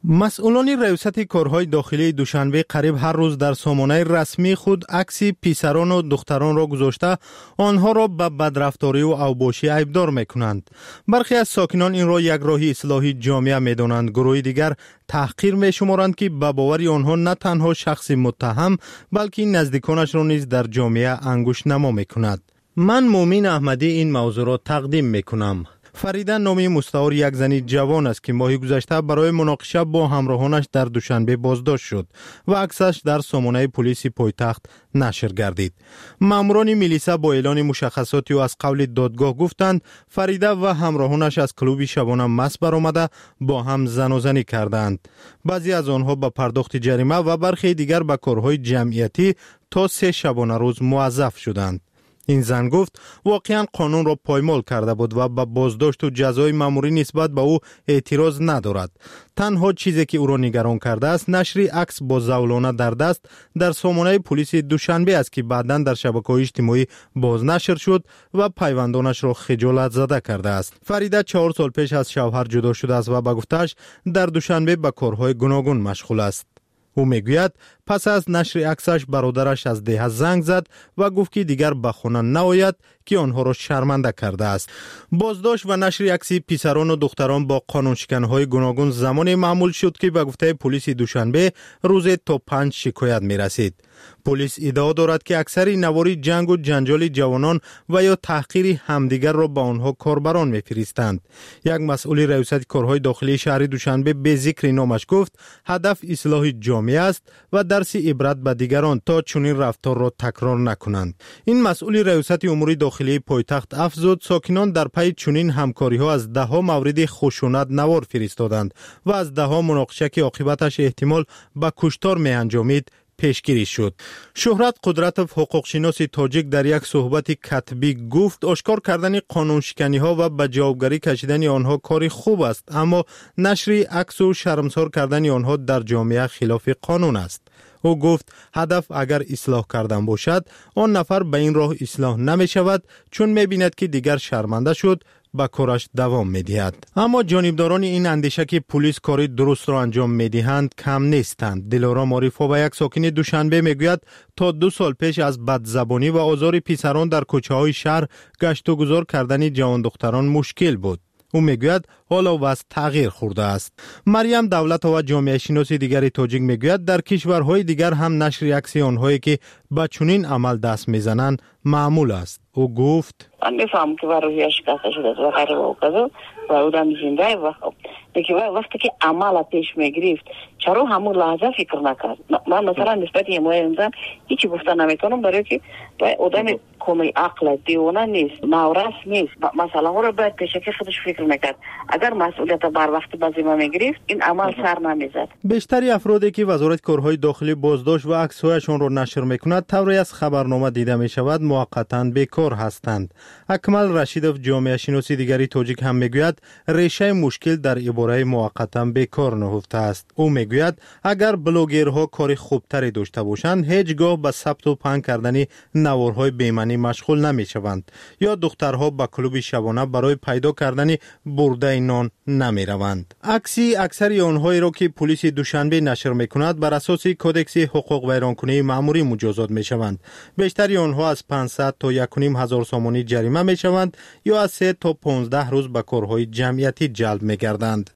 مسئولان ریاست کارهای داخلی دوشنبه قریب هر روز در سامانه رسمی خود عکس پسران و دختران را گذاشته آنها را به بدرفتاری و اوباشی عیبدار میکنند. برخی از ساکنان این را یک راه اصلاحی جامعه میدانند. گروه دیگر تحقیر میشمارند که به باور آنها نه تنها شخص متهم بلکه نزدیکانش را نیز در جامعه انگشت نما میکند. من مومین احمدی این موضوع را تقدیم میکنم. فریده نامی مستعار یک زنی جوان است که ماه گذشته برای مناقشه با همراهانش در دوشنبه بازداشت شد و عکسش در سامانه پلیس پایتخت نشر گردید. ماموران میلیسا با اعلان مشخصاتی و از قول دادگاه گفتند فریده و همراهانش از کلوب شبانه مست برآمده با هم زن و زنی کردند. بعضی از آنها با پرداخت جریمه و برخی دیگر به کارهای جمعیتی تا 3 شبانه روز موظف شدند. این زن گفت واقعا قانون را پایمال کرده بود و به بازداشت و جزای ماموری نسبت به او اعتراض ندارد. تنها چیزی که او را نگران کرده است نشر عکس با زولانه در دست در سامانه پلیس دوشنبه است که بعداً در شبکه‌های اجتماعی بازنشر شد و پیوندانش را خجالت زده کرده است. فریده 4 سال پیش از شوهر جدا شده است و به گفته‌اش در دوشنبه به کارهای گوناگون مشغول است. او میگوید پس از نشر عکسش برادرش از ده زنگ زد و گفت که دیگر به خانه نآید که آنها را شرمنده کرده است. بازداشت و نشر عکس پسران و دختران با قانونشکن‌های گوناگون زمان معمول شد که به گفته پلیس دوشنبه روز تا 5 شکایت می‌رسید. پلیس ادعا دارد که اکثر نواری جنگ و جنجال جوانان و یا تحقیر همدیگر را به آنها کاربران می‌فرستند. یک مسئول ریاست کارهای داخلی شهر دوشنبه به ذکر نامش گفت هدف اصلاح جامعه است و درس عبرت به دیگران تا چنین رفتار را تکرار نکنند. این مسئول ریاست امور داخلی پایتخت افزود ساکنان در پی چنین همکاری‌ها از ده‌ها مورد خشونت نوار فرستادند و از ده‌ها مناقشه که عاقبتش احتمال به کشتار می‌انجامید پیشگیری شد. شهرت قدرتوف حقوقشناس تاجیک در یک صحبت کتبی گفت آشکار کردن قانونشکنی‌ها و به جوابگری کشیدن آنها کاری خوب است، اما نشر عکس و شرمسار کردن آنها در جامعه خلاف قانون است. او گفت هدف اگر اصلاح کردن باشد آن نفر به این راه اصلاح نمی شود چون می بیند که دیگر شرمنده شد با کارش دوام می دهد. اما جانبداران این اندیشه که پلیس کاری درست را انجام می دهند کم نیستند. دلارام عارف‌ها یک ساکن دوشنبه می گوید تا 2 سال پیش از بدزبانی و آزار پسران در کوچه های شهر گشت و گذار کردن جوان دختران مشکل بود. او میگوید حالا وضع تغییر خورده است. مریم دولت و جامعه شناس دیگری تاجیک میگوید در کشورهای دیگر هم نشر عکس آنهایی که به چنین عمل دست میزنند معمول است. او گفت من میفهمم که برای شکسته شده و غیره و کذا و آدم زنده و دیگه وقتی که عمل پیش میگرفت چرا همون لحظه فکر نکرد؟ من مثلا نسبت انسان هیچی گفتن نمیتونم برای که آدم کمی عقل دیوانه نیست، نورس نیست، مثلا ها رو باید پیش که خودش فکر میکرد. اگر مسئولیت بر وقت به ذمه میگرفت این عمل سر نمیزد. بیشتری افرادی که وزارت کارهای داخلی بازداشت و عکس‌هایشان را نشر میکند طوری از خبرنامه دیده میشود موقتا بیکار هستند. اکمل رشیدوف جامعه شناسی دیگری تاجیک هم میگوید ریشه مشکل در عباره موقتا بیکار نهفته است. او میگوید اگر بلاگرها کار خوبتری داشته باشند هیچگاه به ثبت و پهن کردن نوارهای بیمنی مشغول نمیشوند یا دخترها به کلوب شبانه برای پیدا کردن برده نان نمیروند. عکسی اکثر آنهایی را که پلیس دوشنبه نشر میکند بر اساس کدکس حقوق ویرانکنی مأموری مجازات میشوند. بیشتری آنها از 500 تا 1,500 سامانی جریمه میشوند یا از 3 تا 15 روز به کارهای جمعیتی جلب میگردند.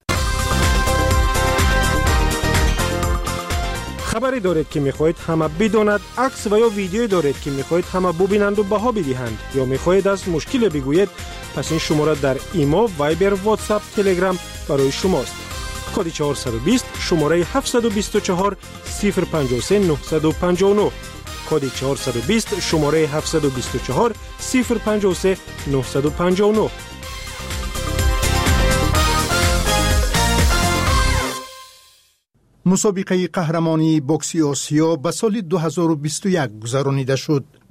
خبری دارید که میخواهید همه بداند، عکس و یا ویدیویی دارید که میخواهید همه ببینند و بها بدهند یا میخواهید از مشکل بگویید، پس این شماره در ایمو، وایبر، واتساپ، تلگرام برای شماست. کد 420 شماره 724 053 959 کد 420 شماره 724 053 959. مسابقه قهرمانی بوکسی آسیا به سال 2021 گذرانیده شد.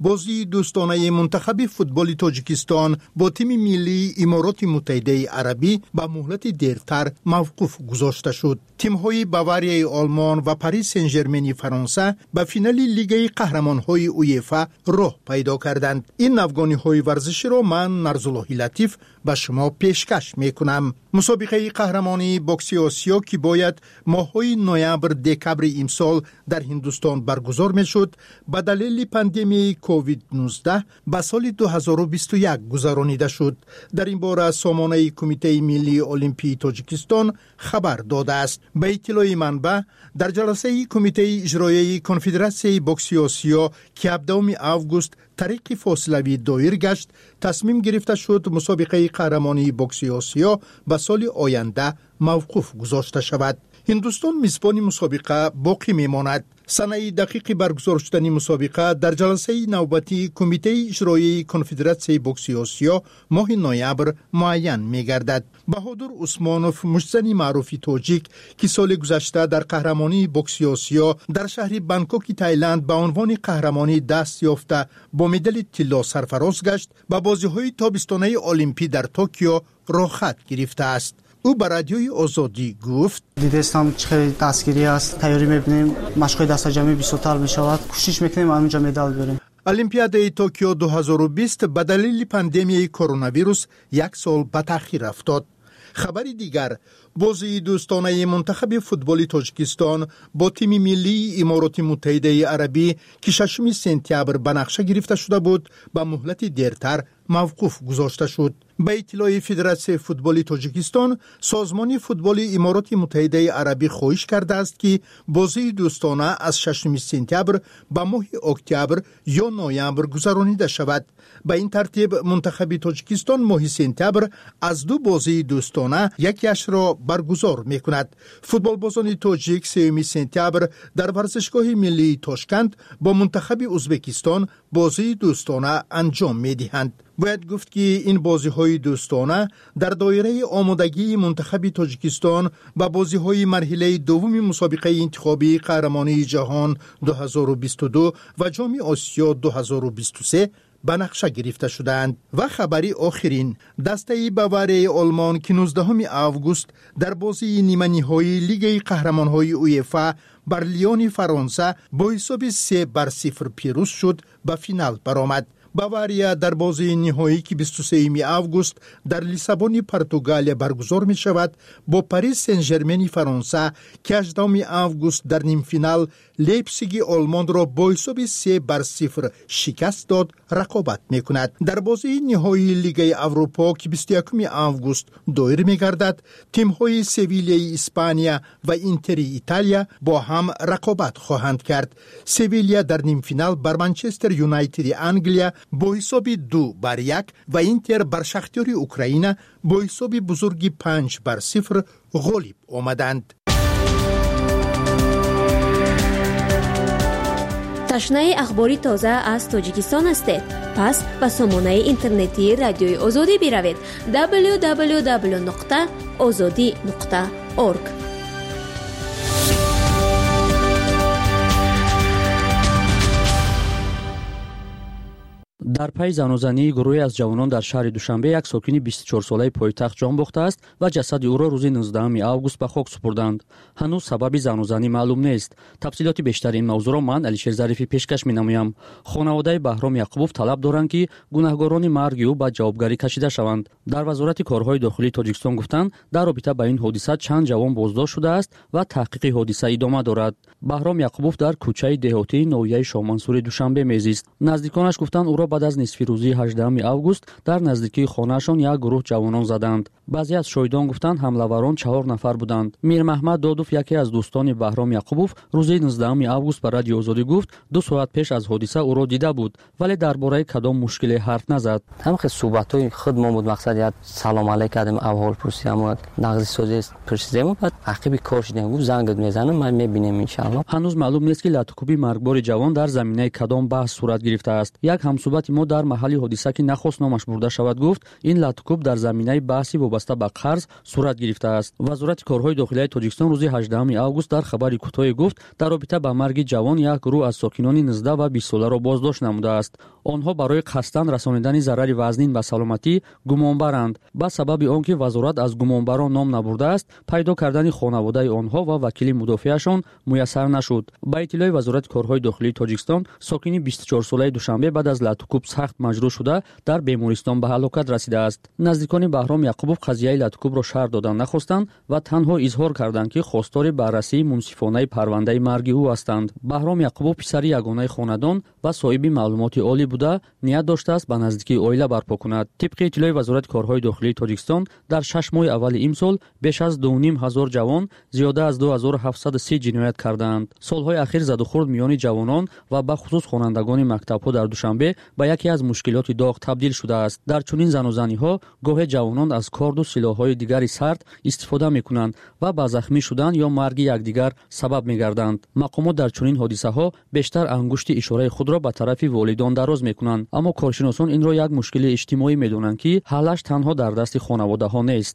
بازی دوستانه منتخب فوتبال تاجیکستان با تیم ملی امارات متحده عربی به مهلت دیرتر موقوف گذاشته شد. تیم‌های باواریای آلمان و پاریس سن ژرمن فرانسه به فینال لیگ قهرمان‌های اویفا راه پیدا کردند. این افغانی‌های ورزشی را من نرزالله لطیف به شما پیشکش میکنم. مسابقه قهرمانی بوکس آسیا که باید ماه‌های نوامبر دکبر امسال در هندوستان برگزار میشد، به دلیل پاندمی کووید 19 به سال 2021 گذرانیده شد. در این باره سامانه کمیته ملی المپی تاجیکستان خبر داده است. به اطلاع منبع، در جلسه کمیته اجرایی کنفدراسیون بوکس آسیا که 17 آگوست طریق فاصلوی دایر گشت، تصمیم گرفته شد مسابقه قهرمانی بوکس آسیا به سال آینده موقوف گذاشته شود. هندوستان میزبان مسابقه باقی میماند. سنه دقیق برگزار شدن مسابقه در جلسه نوبتی کمیته اجرایی کنفدراسیون بوکس آسیا ماه نوامبر معین میگردد. بهادر عثمانوف، مجزن معروف تاجیک که سال گذشته در قهرمانی بوکس آسیا در شهر بانکوک تایلند به عنوان قهرمانی دست یافته با مدال طلا سرفراز گشت، به بازی‌های تابستانه المپی در توکیو راه خط گرفته است. او به رادیوی آزادی گفت: دیدستم خیلی دستگیری است، تیاری می‌بینیم، مشق‌های دست جمعی بیشتر می‌شود، کوشش می‌کنیم همینجا مدال ببریم. المپیاد توکیو 2020 به دلیل پاندمی کرونا ویروس یک سال به تأخیر افتاد. خبری دیگر، بازی دوستانه منتخب فوتبال تاجیکستان با تیم ملی امارات متحده عربی که 6 سپتامبر به نقشه گرفته شده بود، به مهلت دیرتر موقوف گذاشته شد. به اطلاع فدراسیون فوتبال تاجیکستان، سازمان فوتبال امارات متحده عربی خواهش کرده است که بازی دوستانه از 6 سپتامبر به ماه اکتبر یا نوامبر گذرانیده شود. به این ترتیب منتخب تاجیکستان ماه سپتامبر از 2 بازی دوستانه یکیش را برگزار میکند. فوتبال بازان تاجیک 3 سپتامبر در ورزشگاه ملی تاشکند با منتخب ازبکستان بازی دوستانه انجام میدهند. باید گفت که این بازی‌های دوستانه در دایره آمادگی منتخب تاجیکستان و بازی‌های مرحله دوم مسابقه انتخابی قهرمانی جهان 2022 و جام آسیا 2023 به نقشه گرفته شدند. و خبری آخرین، دسته باواری آلمان که 19 آگوست در بازی نیمه نهایی لیگ قهرمان‌های اویفا بر لیون فرانسه با حساب 3-0 پیروز شد، به فینال برآمد. باواریا در بازی نهایی که 23 آگوست در لیسابون پرتغال برگزار می شود با پاریس سن ژرمن فرانسه که 18 آگوست در نیم فینال لیپزیگ آلمان را با حساب 3-0 شکست داد رقابت می کند. در بازی نهایی لیگ اروپا که 21 آگوست دایر می گردد، تیم های سویلیای اسپانیا و اینتر ایتالیا با هم رقابت خواهند کرد. سویلیا در نیم فینال بر منچستر یونایتد انگلیا با حساب 2-1 و اینتر بر شختیار اوکراین با حساب بزرگی 5-0 غالب آمدند. تشنه اخباری تازه از تاجیکستان هستید؟ پس به سامانه اینترنتی رادیوی آزادی بروید. www.azadi.org. در پی زنوزنی گروهی از جوانان در شهر دوشنبه یک ساکن 24 ساله پایتخت جان باخته است و جسد او را روز 19 آگوست به خاک سپردند. هنوز سبب زنوزنی معلوم نیست. تفصیلات بیشتر این موضوع را من علیشیر ظریفی پیشکش می‌نمایم. خانواده بهرام یعقوبوف طلب دارند که گناهکاران مرگ او به جوابگری کشیده شوند. در وزارت کارهای داخلی تاجیکستان گفتند در رابطه با این حادثه چند جوان بازداشت شده است و تحقیق حادثه ادامه دارد. بهرام یعقوبوف در کوچه دهاتی نویه شاه منصور دوشنبه میزیست. نزدیکانش گفتند او را بعد از نصف روزی 18 آگوست در نزدیکی خانه‌شان یک گروه جوانان زدند. بعضی از شاهدان گفتند حمله‌وران 4 نفر بودند. میر محمد دادوف یکی از دوستان بهرام یعقوبوف روز 19 آگوست به رادیو آزادی گفت 2 ساعت پیش از حادثه او را دیده بود ولی درباره کدام مشکلی حرف نزد. هم خیلی صحبت‌های خود ما بود، مقصد یاد سلام علیک کردیم، احوال پرسیدم و نقض سازی پرسیدم، بعد عقب کار شدیم گفت زنگ میزنم من میبینم ان. هنوز معلوم نیست که لاتوکوبی مرگبار جوان در زمینه کدام بحث صورت گرفته است. یک همصحبت ҳокимо дар маҳалли ҳодиса ки нахост номаш бурда шавад гуфт, ин латукуб дар заминаи баҳси вобаста ба қарз сурат гирифтааст. вазорати корҳои дохилияи тоҷикистон рӯзи 18 август дар хабари кӯтоҳе гуфт, дар робита ба марги ҷавон як гурӯҳ аз сокинони 19 ва 20 соларо боздошт намудааст. онҳо барои қасдан расонидани зарари вазнин ба саломатӣ гумонбаранд. ба сабаби он ки вазорат аз гумонбарон ном набурдааст, пайдо кардани хонаводаи онҳо ва вакили мудофиашон муяссар нашуд. ба иттилои вазорати корҳои дохилии тоҷикистон, сокини 24 солаи Душанбе баъд аз латукуб сахт маҷрӯҳ шуда дар бемористон ба ҳалокат расидааст. наздикони Баҳром Яқубов қазияи латукубро шарҳ дода нахостанд ва танҳо изҳор карданд ки хостори баррасии мунсифонаи парвандаи марги ӯ ҳастанд. Баҳром Яқубов писари ягонаи хонадон ва соҳиби маълумоти олӣ буда, ният доштааст ба наздикии оила барпо кунад. тибқи иттилои вазорати корҳои дохилии тоҷикистон, дар 6 моҳи аввали имсол беш аз 2500 ҷавон зиёда аз 2730 ҷиноят кардаанд. солҳои ахир задухурд миёни ҷавонон ва бахусус хонандагони мактабҳо дар Душанбе ба яке аз мушкилоти доғ табдил шудааст. дар чунин занозаниҳо гоҳе ҷавонон аз корду силоҳҳои дигари сард истифода мекунанд ва ба захмӣ шудан ё марги якдигар сабаб мегарданд. мақомот дар чунин ҳодисаҳо бештар ангушти ишораи худро ба тарафи волидон дароз мекунанд, аммо коршиносон инро як мушкили иҷтимоӣ медонанд ки ҳаллаш танҳо дар дасти хонаводаҳо нест.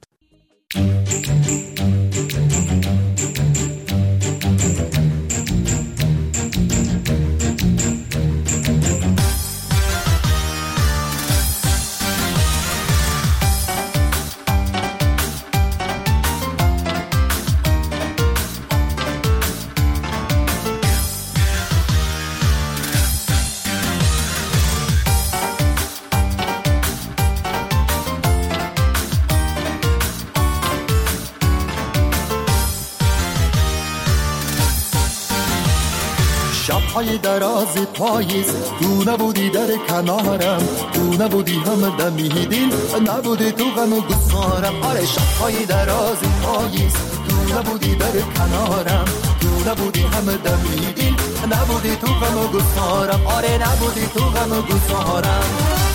شب‌های دراز پاییز تو نبودی در کنارم، تو نبودی هم دمیدین، نبودی تو غم و گسارم. آره شب‌های دراز پاییز تو نبودی در کنارم، تو نبودی هم دمیدین، نبودی تو غم و گسارم. آره نبودی تو غم و گسارم.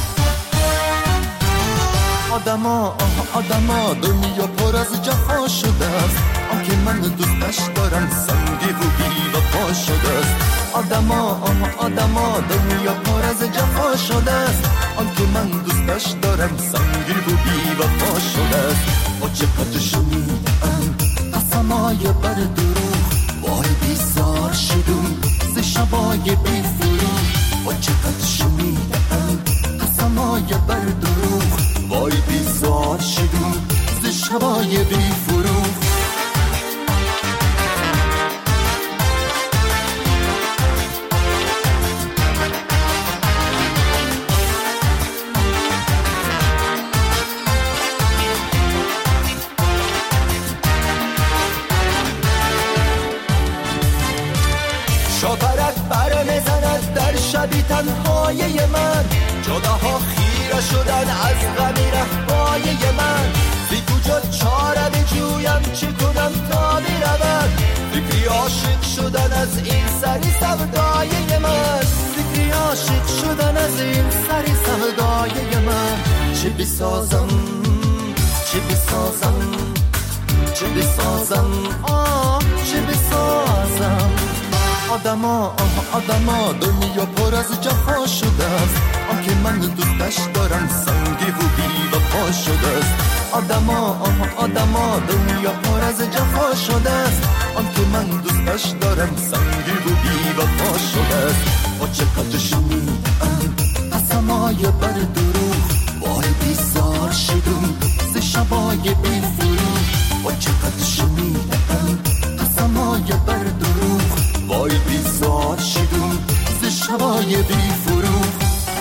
آدما دنیا پر از جفا شده است، آنکه من دوستش دارم سنگی و بی وفا شده است. آدما دنیا پر از جفا شده است، آنکه من دوستش دارم سنگی و بی وفا شده است. با چقدر شنیدم قسمای بر دروغ، وای بیزار شدم ز شبای بی فروغ. با چقدر شنیدم قسمای بر دروغ، وای بیزار شدم ز شبای بی فروغ. شاپرک بر میزند در شبی تنهای من، جداها خیره شدن از غمی رهبای من. بی کجا چاره بجویم چه کنم تا برود، فکری عاشق شدن از این سری سودای من. فکری عاشق شدن از این سری سودای من. چه بسازم چه بسازم چه بسازم چه بسازم. آدما دنیا پر از جفا شده است، آنکه من دوستش دارم سنگی و بی وفا شده است. آدما دنیا پر از جفا شده است، آنکه من دوستش دارم سنگی و بی وفا شده است. با چقدر شنیدم قسمای بر دروغ، وای بیزار شدم ز شبای بی فروغ. با چقدر شنیدم قسمای بر دروغ، وای بیزار شدم ز شبای بی فروغ.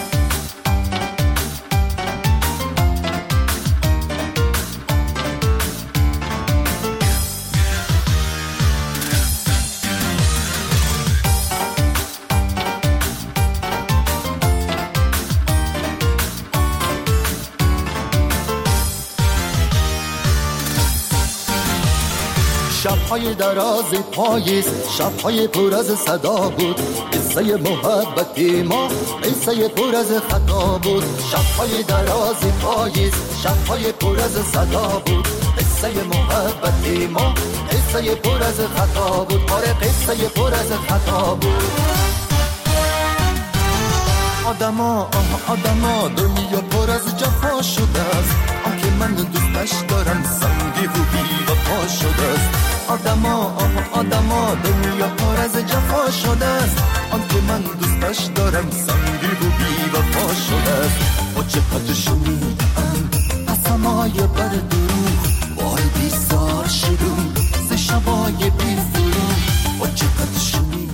شب‌های دراز پاییز، شب‌های پر از صدا بود، قصه محبت ما قصه پر از خطا بود. شب‌های دراز پاییز، شب‌های پر از صدا بود، قصه محبت ما قصه پر از خطا بود. آره قصه پر از خطا بود. آدما آدما دنیا پر از جفا شده است، آنکه من دوستش دارم سنگی و بی وفا شده است. آدما آدما دنیا پر از جفا شده است، آنکه من دوستش دارم سنگی و بی وفا شده است. با چقدر شنیدم از همای بر دروغ، وای بیزار شدم ز شبای بی فروغ. با چقدر شنیدم.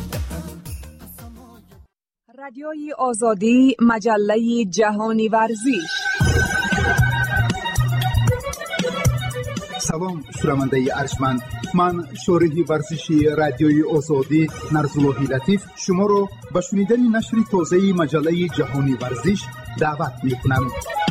رادیوی آزادی، مجله جهانی ورزش. سلام شنونده ارجمند، من شارح ورزشی رادیوی آزادی نرزاللهی لطیف شما رو به شنیدن نشر تازه مجله جهانی ورزش دعوت می‌کنم.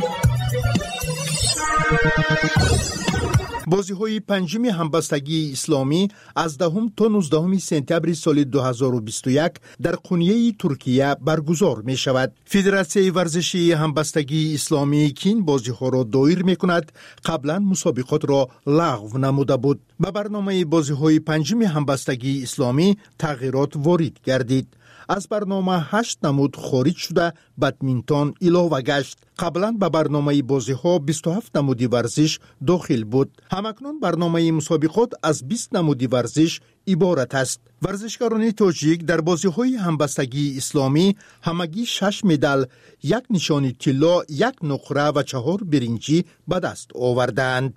بازی‌های پنجم همبستگی اسلامی از 10 تا 19 سپتامبر سال 2021 در قونیه ترکیه برگزار می‌شود. فدراسیون ورزشی همبستگی اسلامی که این بازی‌ها را دایر می‌کند قبلا مسابقات را لغو نموده بود. به برنامه بازی‌های پنجم همبستگی اسلامی تغییرات وارد گردید. از برنامه 8 نمود خارج شده بدمینتون علاوه گشت. قبلا به برنامه بازی‌ها 27 نمودی ورزش داخل بود. همکنون برنامه مسابقات از 20 نمودی ورزش عبارت است. ورزشکاران تاجیک در بازی‌های همبستگی اسلامی همگی 6 مدال، 1 نشانی طلا، 1 نقره و 4 برنجی به دست آوردند.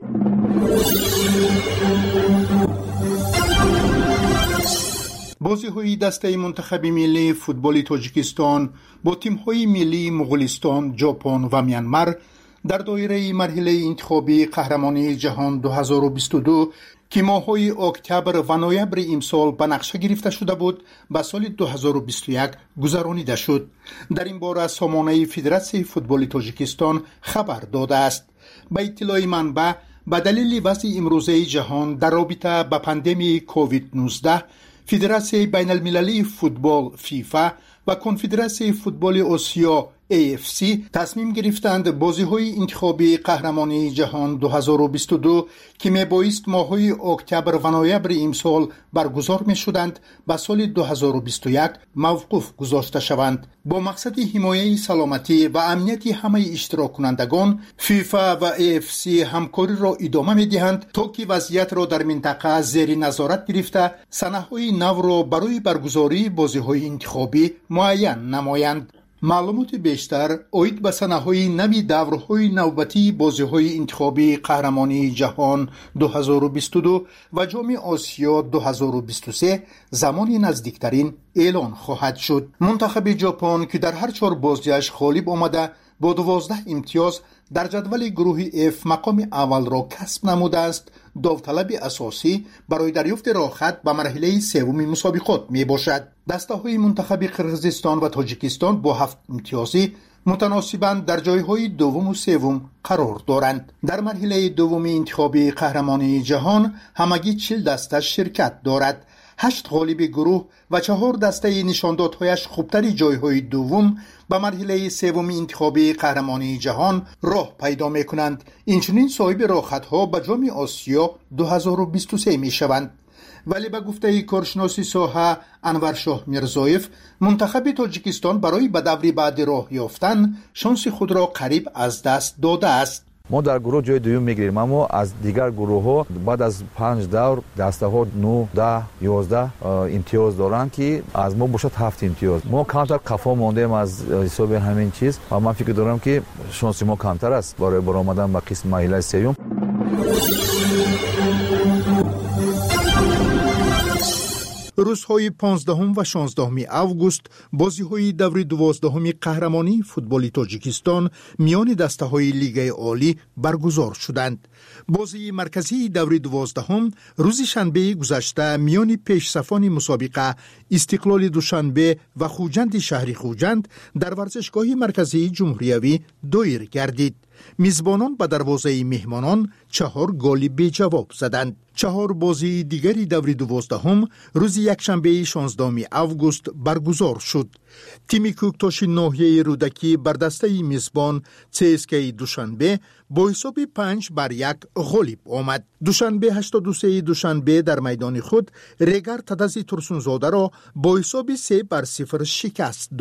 بازی‌های دسته منتخب ملی فوتبال تاجیکستان با تیم‌های ملی مغولستان، ژاپن و میانمار در دایره مرحله انتخابی قهرمانی جهان 2022 که ماه‌های اکتبر و نوامبر امسال به نقشه گرفته شده بود به سال 2021 گذرانیده شد. در این باره سامانه فدراسیون فوتبال تاجیکستان خبر داده است. به اطلاع منبع به دلیل وضع امروزه جهان در رابطه با پاندمی کووید 19 فدراسیون بین المللی فوتبال فیفا و کنفدراسیون فوتبال آسیا AFC تصمیم گرفتند بازی‌های انتخابی قهرمانی جهان 2022 که میبایست ماه‌های اکتبر و نوامبر امسال برگزار می‌شدند به سال 2021 موقوف گذاشته شوند. با مقصد حمایت سلامتی و امنیت همه اشتراک کنندگان، فیفا و AFC همکاری را ادامه می‌دهند تا که وضعیت را در منطقه زیر نظارت گرفته سنه‌های نو را برای برگزاری بازی‌های انتخابی معین نمایند. معلومات بیشتر اوید به سنه‌های نوی دورهای نوبتی بازی‌های انتخابی قهرمانی جهان 2022 و جام آسیا 2023 زمان نزدیکترین اعلان خواهد شد. منتخب ژاپن که در هر 4 بازیش غالب آمده با 12 امتیاز در جدول گروه F مقام اول را کسب نموده است، داوطلب اساسی برای دریافت راحت به مرحله سوم مسابقات می باشد. دسته‌های منتخب قرقیزستان و تاجیکستان با 7 امتیازی متناسباً در جایهای دوم و سوم قرار دارند. در مرحله دوم انتخابی قهرمانی جهان همگی 40 دسته شرکت دارد. 8 غالب گروه و 4 دسته نشاندادهایش خوبتری جایهای دوم به مرحله سوم انتخابی قهرمانی جهان راه پیدا می کنند. اینچنین صاحب راحت‌ها به جام آسیا 2023 می شوند. ولی به گفته کارشناس ساحه انور شاه میرزایف، منتخب تاجیکستان برای به دور بعد راه یافتن شانس خود را قریب از دست داده است. ما در گروه جای دوم میگیریم، اما از دیگر گروه ها بعد از 5 دور دسته ها 9 10 11 امتیاز دارند که از ما باشد 7 امتیاز. ما کمتر قفا ماندیم از حساب همین چیز و من فکر دارم که شانس ما کمتر است برای برآمدن به قسم مرحله سوم. روزهای 15 و 16 آگوست بازی‌های دور 12 قهرمانی فوتبال تاجیکستان میان دسته‌های لیگ عالی برگزار شدند. بازی مرکزی دور 12 روز شنبه گذشته میان پیشصفان مسابقه استقلال دوشنبه و خوجند شهر خوجند در ورزشگاه مرکزی جمهوریوی دایر گردید. میزبانان به دروازه مهمانان 4 گل بی جواب زدند. 4 بازی دیگری دور 12 روز یکشنبه 16 آگوست برگزار شد. تیم کوکتاش ناحیه رودکی بر دسته میزبان CSKA دوشنبه با حساب 5-1 غالب آمد. دوشنبه 83 دوشنبه در میدان خود رگر تدزی ترسونزاده را با حساب 3-0 شکست داد.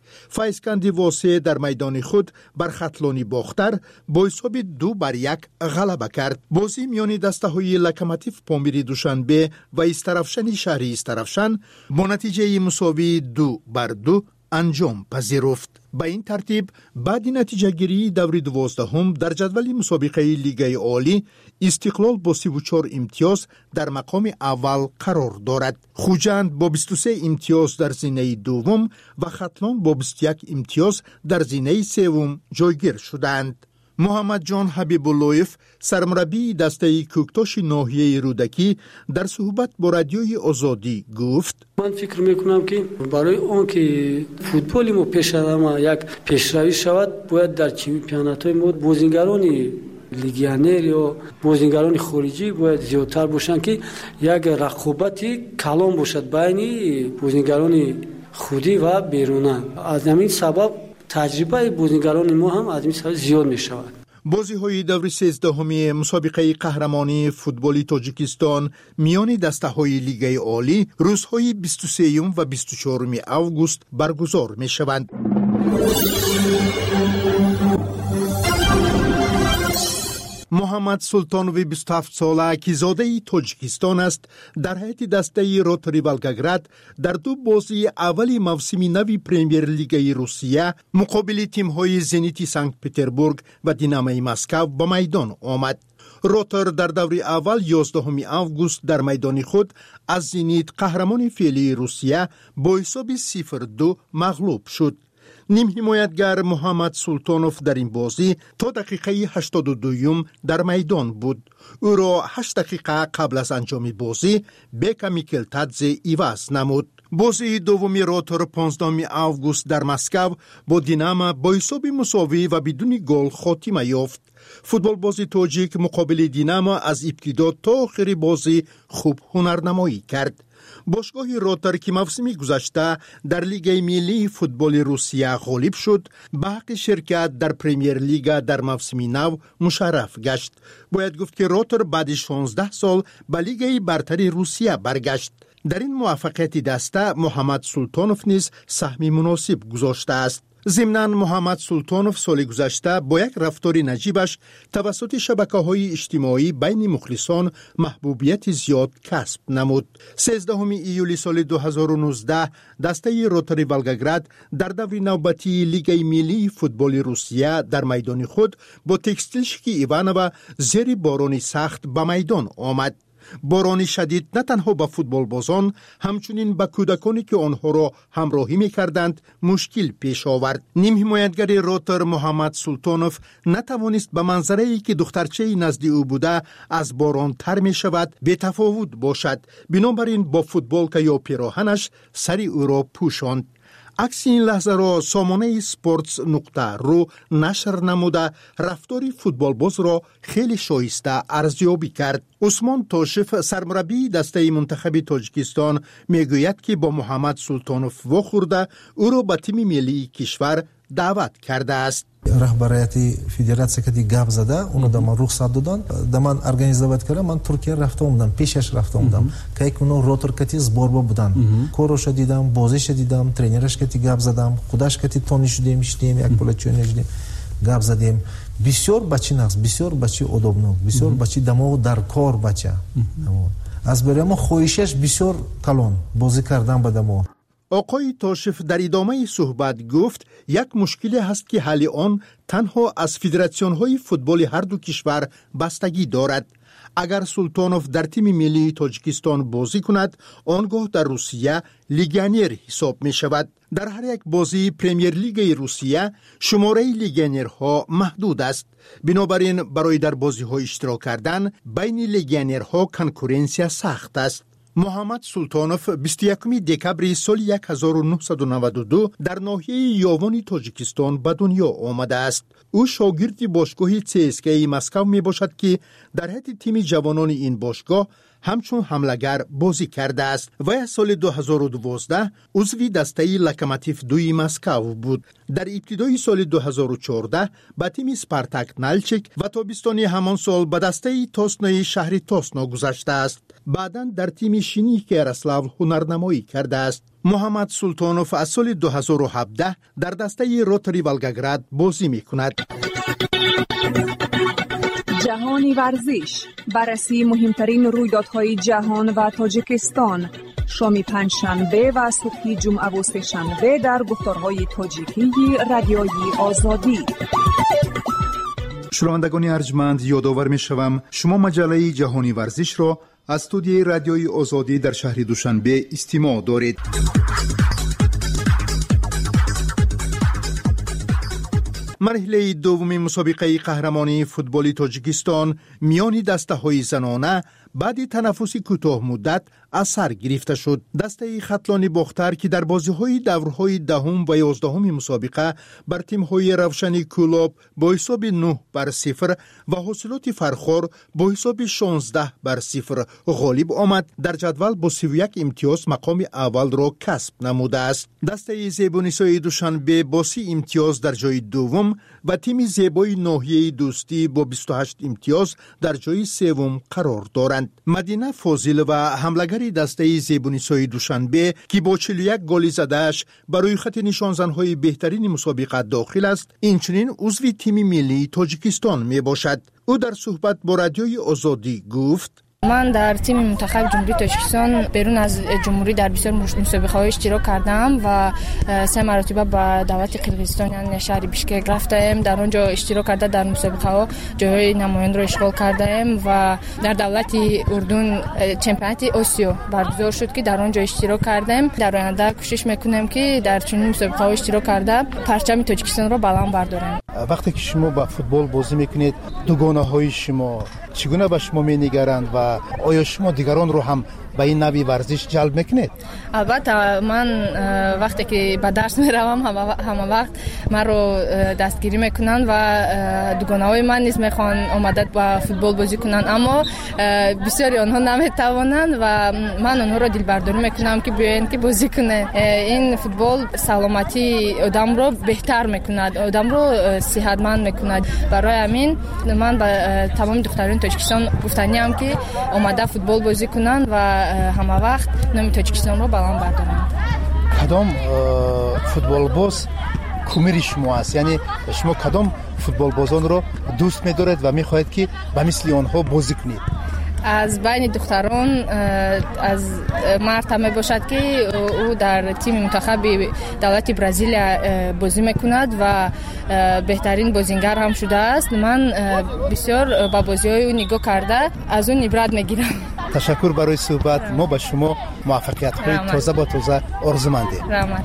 فایزکندی واسه در میدان خود بر خطلانی باختر با حساب 2-1 غلبه کرد. بازی میان دسته‌های لوکوموتیو پامیری دوشنبه و استرافشن شهری استرافشن با نتیجه مساوی 2-2 انجام پذیرفت. با این ترتیب بعد نتیجه گیری دور 12 در جدول مسابقه لیگ عالی استقلال با 34 امتیاز در مقام اول قرار دارد. خوجند با 23 امتیاز در زینه دوم و ختلان با 21 امتیاز در زینه سوم جایگیر شدند. محمد جان حبیب‌اللهیف سرمربی دسته کوکتاش ناحیه رودکی در صحبت با رادیوی آزادی گفت: من فکر میکنم که برای اون که فوتبال ما پیشرفت یک پیشروی شود باید در چمپیونات‌های ما بازیگران لیگیونر یا بازیگران خارجی باید زیادتر باشند که یک رقابت کلان باشد بین بازیگران خودی و بیرونی. از همین سبب تجربه بازیگران ما هم از این سبب زیاد می شود. بازی‌های دور 13 مسابقه قهرمانی فوتبال تاجیکستان میان دسته‌های لیگ عالی روزهای 23 و 24 آگوست برگزار می‌شوند. محمد سلطانوی 27 ساله که زاده تاجیکستان است در هیئت دسته روتری ولگراد در دو بازی اولی موسم نو پرمیر لیگ روسیه مقابل تیم‌های زنیت سنت پترزبورگ و دینامو مسکو به میدان آمد. روتر در دور اول 11 آگوست در میدان خود از زنیت قهرمان فعلی روسیه با حساب 0-2 مغلوب شد. نیم حمایتگر محمد سلطانوف در این بازی تا دقیقه 82 در میدان بود. او را 8 دقیقه قبل از انجام بازی بیکا میکلتادزه عوض نمود. بازی دومی روتر 15 آگوست در مسکو با دینامو با حساب مساوی و بدون گل خاتمه یافت. فوتبال بازی تاجیک مقابل دینامو از ابتدا تا آخر بازی خوب هنرنمایی کرد. باشگاه روتر که موسم گذشته در لیگ ملی فوتبال روسیه غالب شد به حق شرکت در پرمیر لیگ در موسم نو مشرف گشت. باید گفت که روتر بعد 16 سال به لیگ برتر روسیه برگشت. در این موفقیت دسته محمد سلطانوف نیز سهم مناسب گذاشته است. ضمناً محمد سلطانوف سال گذشته با یک رفتار نجیبش توسط شبکه‌های اجتماعی بین مخلصان محبوبیت زیاد کسب نمود. 13 ایولی سال 2019 دسته روتری ولگراد در دور نوبتی لیگ ملی فوتبال روسیه در میدان خود با تکستیلشکی ایوانووا زیر باران سخت به میدان آمد. باران شدید نه تنها به فوتبال بازان همچنین به کودکانی که آنها را همراهی می‌کردند مشکل پیش آورد. نیم حمایتگر روتر محمد سلطانوف نتوانست به منظره‌ای که دخترچه نزد او بوده از باران تر می شود بی تفاوت باشد. بنابراین با فوتبال که یا پیراهنش سری او را پوشاند. عکس این لحظه را سامانه سپورتس نقطه رو نشر نموده رفتار فوتبال باز را خیلی شایسته ارزیابی کرد. عثمان تاشف سرمربی دسته منتخب تاجیکستان میگوید که با محمد سلطانوف واخورده او را به تیم ملی کشور دعوت کرده است. رهبریت فدراسیه که گپ زده اونو دم رخصت دادن دمن ارگانیزovat کردم. من ترکیه رفته بودم پیشش رفته بودم که اونو روتر کتی زبوربا بودن کوروش دیدم بازیش دیدم ترینرش کتی گپ زدم خودش کتی تونی شدیم یک پولچونی شدیم گپ زدیم. بسیار بچی نقص بسیار بچی ادبناک بسیار بچی دماغ در کار بچه از برای خواهشش بسیار کلان بازی کردن به دماغ. آقای تاشف در ادامه صحبت گفت یک مشکلی هست که حل آن تنها از فدراسیون‌های فوتبال هر دو کشور بستگی دارد. اگر سلطانوف در تیم ملی تاجیکستان بازی کند آنگاه در روسیه لیگیونر حساب می شود. در هر یک بازی پرمیر لیگ روسیه شماره لیگیونرها محدود است. بنابراین برای در بازی‌ها اشتراک کردن بین لیگیونرها کنکورنسیا سخت است. محمد سلطانوف 21 دکبر سال 1992 در ناحیه یاوان تاجیکستان به دنیا آمده است. او شاگرد باشگاه CSKA مسکو می باشد که در حد تیم جوانان این باشگاه همچون حملگر بازی کرده است و از سال 2012 عضو دسته لوکوموتیو دوی مسکو بود. در ابتدای سال 2014 به تیم اسپارتاک نالچیک و تابستان همان سال به دسته توسنوی شهر توسنو گذشته است. بعداً در تیم شینیک یاروسلاو هنرنمایی کرده است. محمد سلطانوف از سال 2017 در دسته روتری ولگاگراد بازی می‌کند. جهانی ورزش، بررسی مهمترین رویدادهای جهان و تاجیکستان، شام پنجشنبه و صبح جمعه و سه‌شنبه در گفتارهای تاجیکی رادیوی آزادی. شنوندگان ارجمند، یادآور می‌شوم شما مجله جهانی ورزش را از استودیوی رادیوی آزادی در شهر دوشنبه استماع دارید. مرحله دوم مسابقه قهرمانی فوتبال تاجیکستان میان دسته‌های زنانه بعد تنفسی کوتاه مدت از سر گرفته شد. دسته خطلان باختر که در بازی‌های دورهای دهم و 11 مسابقه بر تیم‌های روشن کلوب با حساب 9-0 و حاصلات فرخار با حساب 16-0 غالب آمد. در جدول با 31 امتیاز مقام اول را کسب نموده است. دسته زیبانیسای دوشنبه با 30 امتیاز در جای دوم و تیم زیبای ناحیه دوستی با 28 امتیاز در جای سوم قرار دارند. مدینه فاضل و حملگری دسته زیبانیسای دوشنبه که با 41 گل زده‌اش برای خط نشانزن‌های بهترین مسابقه داخل است، اینچنین عضو تیم ملی تاجیکستان می باشد. او در صحبت با رادیوی آزادی گفت: من در تیم منتخب جمهوری تاجیکستان بیرون از جمهوری در بسیار مسابقه‌های اشتراک کردم و 3 مرتبه به دولت قرقیزستان یعنی شهر بیشکک رفتم. در آنجا اشتراک کرده در مسابقه‌ها جای نماینده را اشغال کردم و در دولت اردن چمپیونات آسیا برگزار شد که در آنجا اشتراک کردم. در آینده کوشش میکنم که در چنین مسابقه‌ها اشتراک کرده پرچم تاجیکستان را بلند بردارم. وقتی که شما با فوتبال بازی میکنید، دوگانه‌های شما چگونه به شما می‌نگرند و آیا شما دیگران رو هم به این نوع ورزش جلب میکنید؟ البته من وقتی که به درس میروم همه وقت من رو دستگیری میکنن و دوگانه‌های من نیز میخوان آمدن با فوتبال بازی کنن، اما بسیاری آنها نمیتوانند و من آنها را دلبرداری میکنم که بیاین که بازی کنه. این فوتبال سلامتی آدم رو بهتر میکند، آدم رو صحتمند میکند. برای همین من به تمام دختران تاجیکستان گفتنیم که آمده فوتبال بازی کنن و همه وقت نام تاجیکستان رو بلند بردارن. کدام فوتبال باز کمیر شما است؟ یعنی شما کدام فوتبال بازان رو دوست می‌دارید و می‌خواهید که به مثل آنها بازی کنید؟ از بین دختران از مرد می باشد که او در تیم منتخب دولت برزیل بازی میکند و بهترین بازیگر هم شده است. من بسیار با بازی‌های او نگاه کرده از اون عبرت میگیرم. تشکر برای صحبت. ما به شما موفقیت‌های تازه با تازه آرزومندیم. رحمت.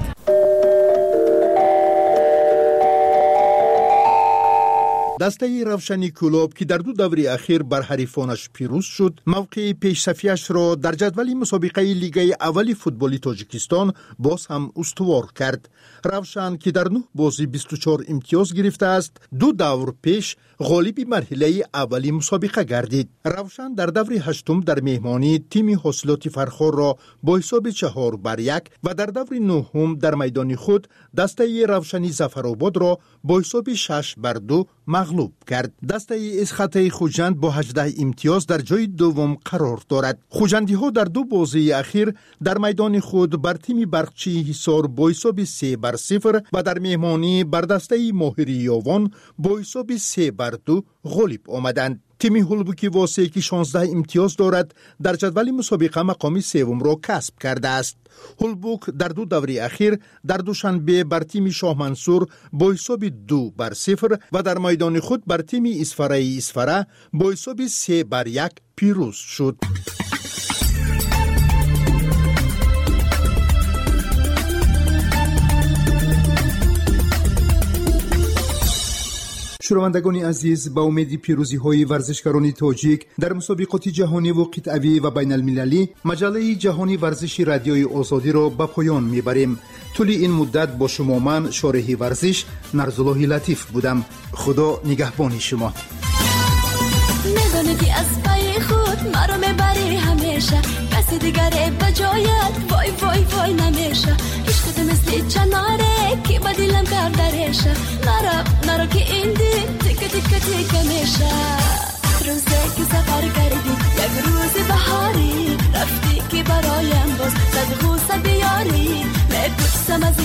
دسته روشنی کلوب که در 2 دوره اخیر بر حریفانش پیروز شد، موقع پیش‌صفیش را در جدول مسابقه لیگ اول فوتبال تاجیکستان باز هم استوار کرد. روشن که در 9 بازی 24 امتیاز گرفته است، 2 دور پیش غالب مرحله اولی مسابقه گردید. روشن در دور هشتم در مهمانی تیم حاصلات فرخار را با حساب 4-1 و در دور نهم در میدان خود دسته روشنی ظفرآباد را با حساب 6-2 مغلوب کرد. دسته اسخط خوجند با 18 امتیاز در جای دوم قرار دارد. خوجندی ها در 2 بازی اخیر در میدان خود بر تیم برقچی حصار با حساب 3-0 و در مهمانی بر دسته ماهری یاوان با حساب 3-2 غالب آمدند. تیم هولبوکی واسه که 16 امتیاز دارد در جدول مسابقه مقام سوم را کسب کرده است. هولبوک در 2 دوره اخیر در دوشنبه بر تیم شاه منصور با حساب 2-0 و در میدان خود بر تیم اسفره با حساب 3-1 پیروز شد. شنوندگان عزیز، با امید پیروزی های ورزشکاران تاجیک در مسابقات جهانی و قطعی و بین المللی، مجله جهانی ورزش رادیوی آزادی را به پایان میبریم. طول این مدت با شما من شارح ورزش نرزالله لطیف بودم. خدا نگهبان شما. میدونی که از پای خود مرا میبری همه کسی دیگره بجایت وای وای وای نمیشه عشقت مثل چناره که با دلم کردرشه نرا که این دل تیکه تیکه تیکه میشه روزه که سفر کردی یک روز بهاری رفتی که برایم باز صد غوصه بیاری میپرسم از